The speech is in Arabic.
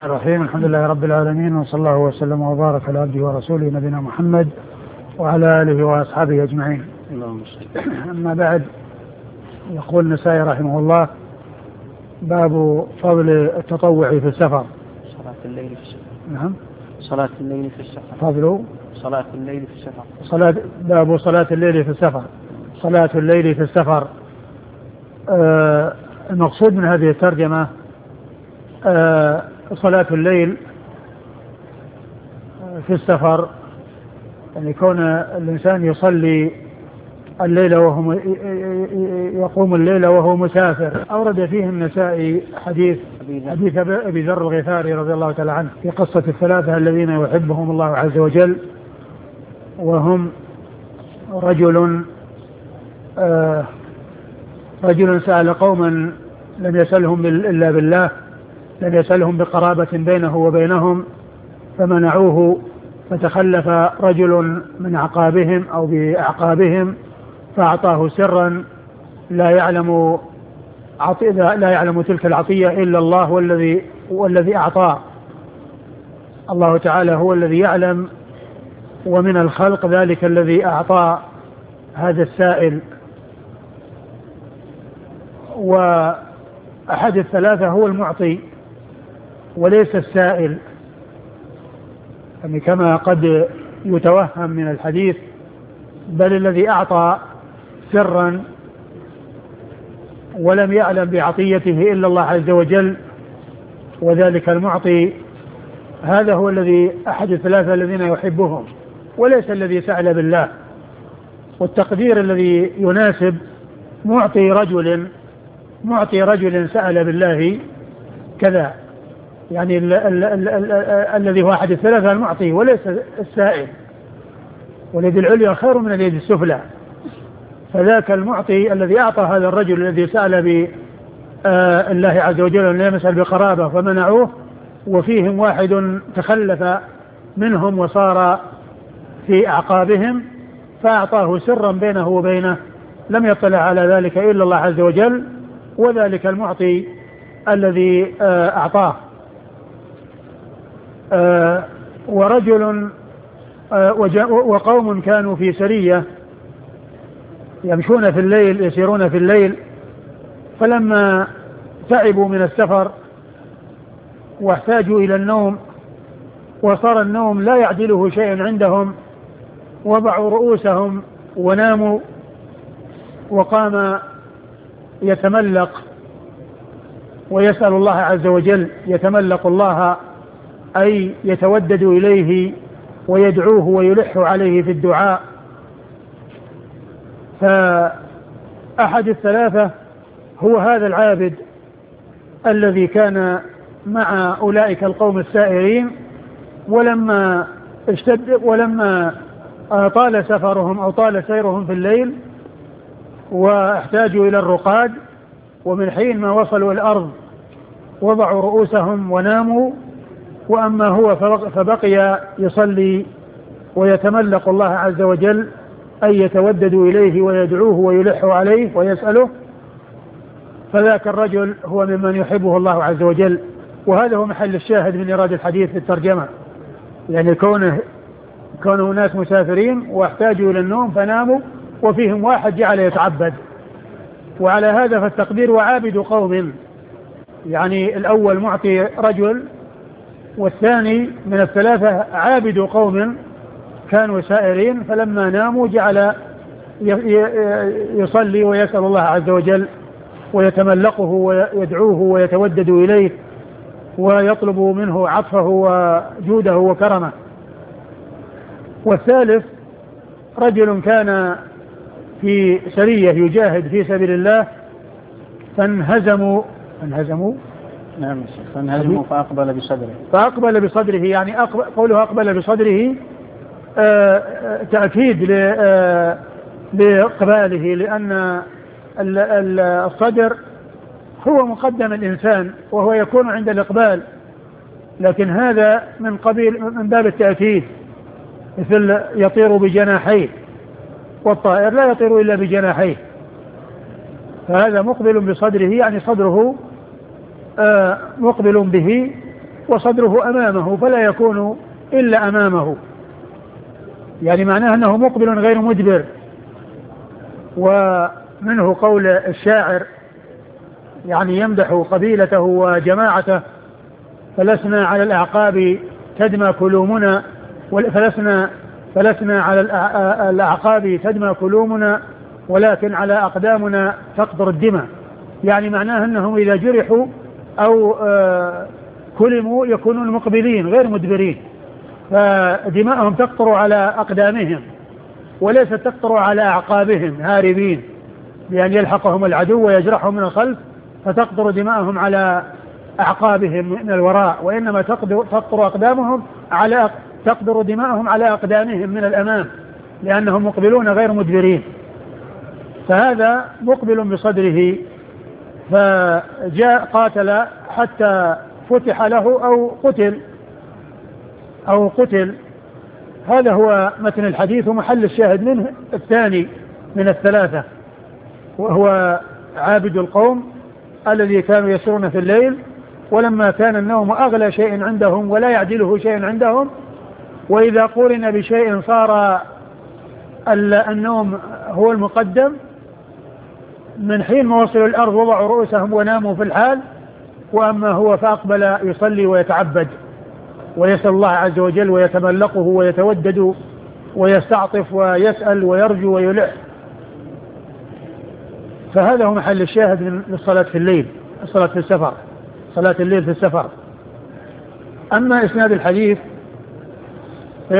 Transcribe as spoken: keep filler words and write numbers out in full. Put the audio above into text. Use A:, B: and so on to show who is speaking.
A: الرحيم. الحمد لله رب العالمين، وصلى الله وسلم وبارك على عبده ورسوله نبينا محمد وعلى آله وأصحابه أجمعين. أما بعد، يقول النسائي رحمه الله: باب فضل التطوع في السفر.
B: صلاة الليل في السفر.
A: نعم.
B: صلاة الليل في السفر.
A: فضل
B: صلاة الليل في السفر.
A: صلاة باب صلاة الليل في السفر. صلاة الليل في السفر. آه المقصود من هذه الترجمة آه صلاة الليل في السفر، يعني كون الإنسان يصلي الليل وهو يقوم الليل وهو مسافر. أورد فيه النسائي حديث حديث أبي ذر الغفاري رضي الله تعالى عنه في قصة الثلاثة الذين يحبهم الله عز وجل، وهم رجل آه رجل سأل قوما لم يسألهم إلا بالله، لم يسألهم بقرابة بينه وبينهم فمنعوه، فتخلف رجل من أعقابهم أو بأعقابهم فأعطاه سرا لا يعلم لا يعلم تلك العطية إلا الله، والذي والذي أعطاه الله تعالى هو الذي يعلم، ومن الخلق ذلك الذي أعطى هذا السائل. وأحد الثلاثة هو المعطي وليس السائل، يعني كما قد يتوهم من الحديث، بل الذي أعطى سرا ولم يعلم بعطيته إلا الله عز وجل، وذلك المعطي هذا هو الذي أحد الثلاثة الذين يحبهم وليس الذي سأل بالله. والتقدير الذي يناسب معطي رجل معطي رجل سأل بالله كذا، يعني ال ال ال ال الذي هو أحد الثلاثة المعطي وليس السائل، واليد العليا خير من اليد السفلى. فذاك المعطي الذي أعطى هذا الرجل الذي سأل بالله عز وجل أن لا يسأل بقرابة فمنعوه، وفيهم واحد تخلف منهم وصار في أعقابهم فأعطاه سرا بينه وبينه لم يطلع على ذلك إلا الله عز وجل، وذلك المعطي الذي أعطاه. ورجل وقوم كانوا في سرية يمشون في الليل يسيرون في الليل، فلما تعبوا من السفر واحتاجوا إلى النوم وصار النوم لا يعدله شيء عندهم، وضعوا رؤوسهم وناموا، وقام يتملق ويسأل الله عز وجل، يتملق الله أي يتودد إليه ويدعوه ويلح عليه في الدعاء. فأحد الثلاثة هو هذا العابد الذي كان مع أولئك القوم السائرين، ولما اشتد ولما طال سفرهم أو طال سيرهم في الليل واحتاجوا إلى الرقاد، ومن حين ما وصلوا الأرض وضعوا رؤوسهم وناموا، وأما هو فبقي يصلي ويتملق الله عز وجل أي يتودد إليه ويدعوه ويلح عليه ويسأله. فذاك الرجل هو ممن يحبه الله عز وجل، وهذا هو محل الشاهد من إرادة الحديث في الترجمة، يعني كونه كونه ناس مسافرين واحتاجوا إلى النوم فناموا، وفيهم واحد جعل يتعبد. وعلى هذا فالتقدير وعابد قوم، يعني الأول معطي رجل، والثاني من الثلاثة عابد قوم كانوا سائرين، فلما ناموا جعل يصلي ويسأل الله عز وجل ويتملقه ويدعوه ويتودد إليه ويطلب منه عطفه وجوده وكرمه. والثالث رجل كان في سرية يجاهد في سبيل الله فانهزموا انهزموا
B: نعم فانهزموا فأقبل بصدره
A: فأقبل بصدره يعني أقبل قوله أقبل بصدره آه تأكيد آه لإقباله، لأن الصدر هو مقدم الإنسان وهو يكون عند الإقبال، لكن هذا من قبيل من باب التأكيد، مثل يطير بجناحيه، والطائر لا يطير إلا بجناحيه، فهذا مقبل بصدره يعني صدره آه مقبل به وصدره أمامه فلا يكون إلا أمامه، يعني معناه أنه مقبل غير مدبر. ومنه قول الشاعر يعني يمدح قبيلته وجماعته: فلسنا على الأعقاب تدمى كلومنا فلسنا فلسنا على الأعقاب تدمى كلومنا ولكن على أقدامنا تقطر الدماء. يعني معناه أنهم إذا جرحوا أو كلموا يكونون مقبلين غير مدبرين، فدماءهم تقطر على أقدامهم وليست تقطر على أعقابهم هاربين بأن يلحقهم العدو ويجرحهم من الخلف فتقطر دماءهم على أعقابهم من الوراء، وإنما تقطر أقدامهم على تقدر دماءهم على أقدامهم من الأمام لأنهم مقبلون غير مدبرين. فهذا مقبل بصدره، فجاء قاتل حتى فتح له أو قتل أو قتل. هذا هو متن الحديث، ومحل الشاهد منه الثاني من الثلاثة، وهو عابد القوم الذي كانوا يسرون في الليل، ولما كان النوم أغلى شيء عندهم ولا يعدله شيء عندهم، وإذا قورن بشيء صار النوم هو المقدم، من حين ما وصلوا الأرض وضعوا رؤوسهم وناموا في الحال، وأما هو فأقبل يصلي ويتعبد ويسأل الله عز وجل ويتملقه ويتودد ويستعطف ويسأل ويرجو ويلح. فهذا هو محل الشاهد من الصلاة في الليل، الصلاة في السفر، صلاة الليل في السفر. أما إسناد الحديث